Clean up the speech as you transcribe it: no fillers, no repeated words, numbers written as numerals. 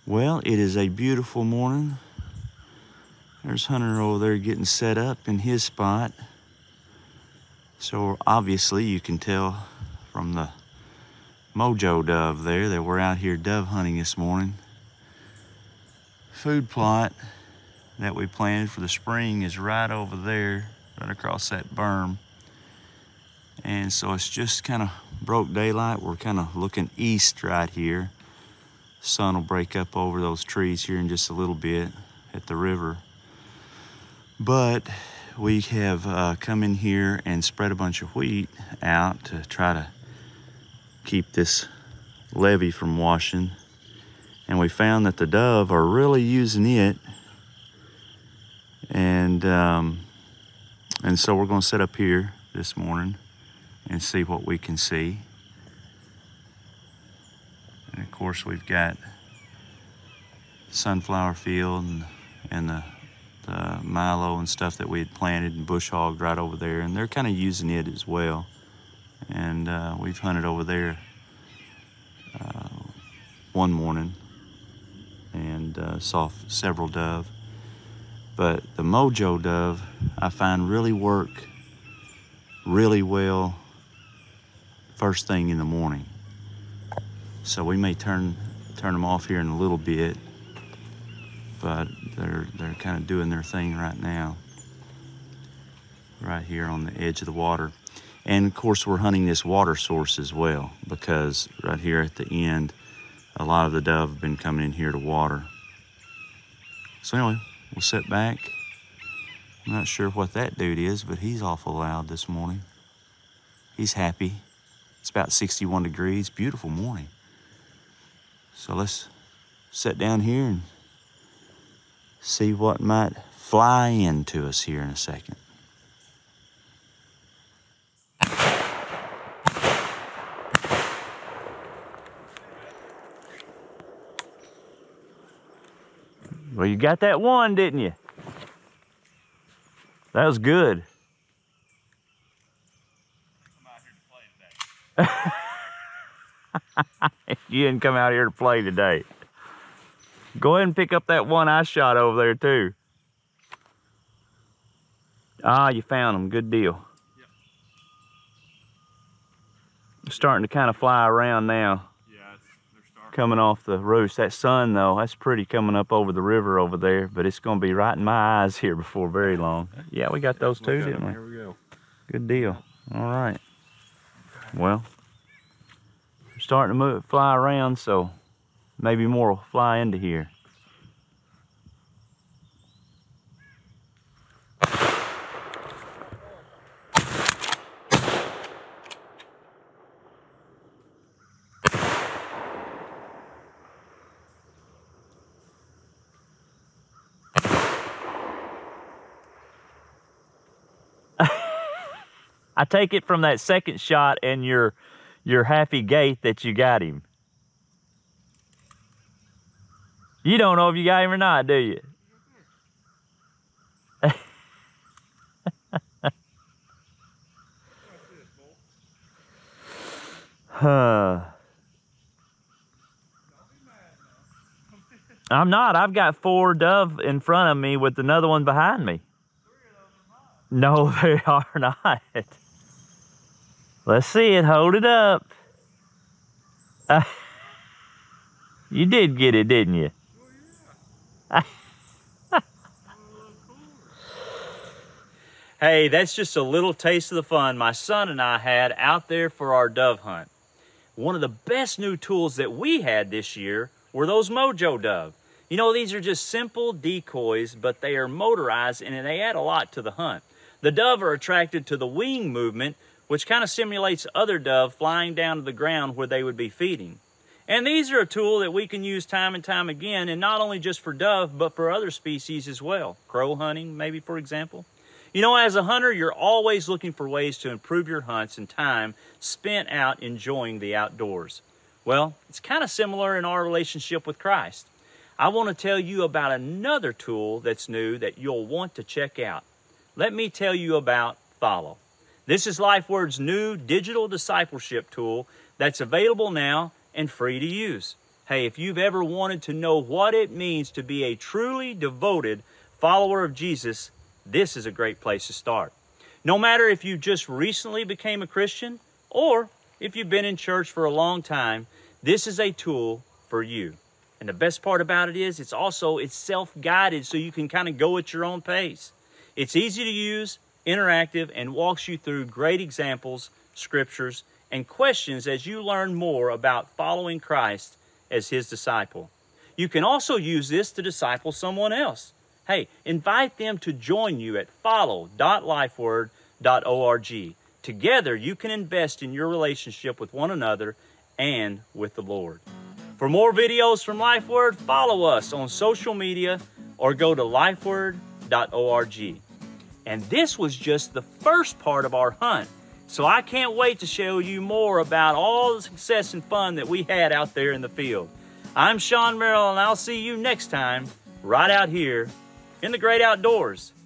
Well, it is a beautiful morning. There's Hunter over there getting set up in his spot. So obviously you can tell from the mojo dove there that we're out here dove hunting this morning. Food plot that we planted for the spring is right over there, right across that berm. And so it's just kind of broke daylight. We're kind of looking east right here. Sun will break up over those trees here in just a little bit at the river. But we have come in here and spread a bunch of wheat out to try to keep this levee from washing. And we found that the dove are really using it. And so we're going to set up here this morning and see what we can see. And of course we've got sunflower field and the milo and stuff that we had planted and bush hogged right over there, and they're kind of using it as well. And we've hunted over there one morning and saw several dove. But the mojo dove I find really work really well first thing in the morning. So we may turn them off here in a little bit, but they're kind of doing their thing right now, right here on the edge of the water. And of course we're hunting this water source as well, because right here at the end, a lot of the dove have been coming in here to water. So anyway, we'll sit back. I'm not sure what that dude is, but he's awful loud this morning. He's happy. It's about 61 degrees, beautiful morning. So let's sit down here and see what might fly into us here in a second. Well, you got that one, didn't you? That was good. I'm out here to play today. You didn't come out here to play today. Go ahead and pick up that one I shot over there too. Ah, you found them. Good deal. Yep. They're starting to kind of fly around now. Yeah, they're starting. Coming off the roost. That sun though, that's pretty coming up over the river over there, but it's gonna be right in my eyes here before very long. Yeah, we got those too, didn't we? Here we go. Good deal. All right. Well, they're starting to fly around, so maybe more will fly into here. I take it from that second shot and your happy gait that you got him. You don't know if you got him or not, do you? I'm not. I've got 4 dove in front of me with another one behind me. 3 of those are mine. No, they are not. Let's see it. Hold it up. You did get it, didn't you? Oh, yeah. Hey, that's just a little taste of the fun my son and I had out there for our dove hunt. One of the best new tools that we had this year were those mojo dove. You know, these are just simple decoys, but they are motorized and they add a lot to the hunt. The dove are attracted to the wing movement, which kind of simulates other dove flying down to the ground where they would be feeding. And these are a tool that we can use time and time again, and not only just for dove, but for other species as well. Crow hunting, maybe, for example. You know, as a hunter, you're always looking for ways to improve your hunts and time spent out enjoying the outdoors. Well, it's kind of similar in our relationship with Christ. I want to tell you about another tool that's new that you'll want to check out. Let me tell you about Follow. This is LifeWord's new digital discipleship tool that's available now and free to use. Hey, if you've ever wanted to know what it means to be a truly devoted follower of Jesus, this is a great place to start. No matter if you just recently became a Christian or if you've been in church for a long time, this is a tool for you. And the best part about it is it's self-guided, so you can kind of go at your own pace. It's easy to use, interactive, and walks you through great examples, scriptures, and questions as you learn more about following Christ as his disciple. You can also use this to disciple someone else. Hey, invite them to join you at follow.lifeword.org. Together, you can invest in your relationship with one another and with the Lord. For more videos from LifeWord, follow us on social media or go to lifeword.org. And this was just the first part of our hunt. So I can't wait to show you more about all the success and fun that we had out there in the field. I'm Sean Merrill, and I'll see you next time right out here in the great outdoors.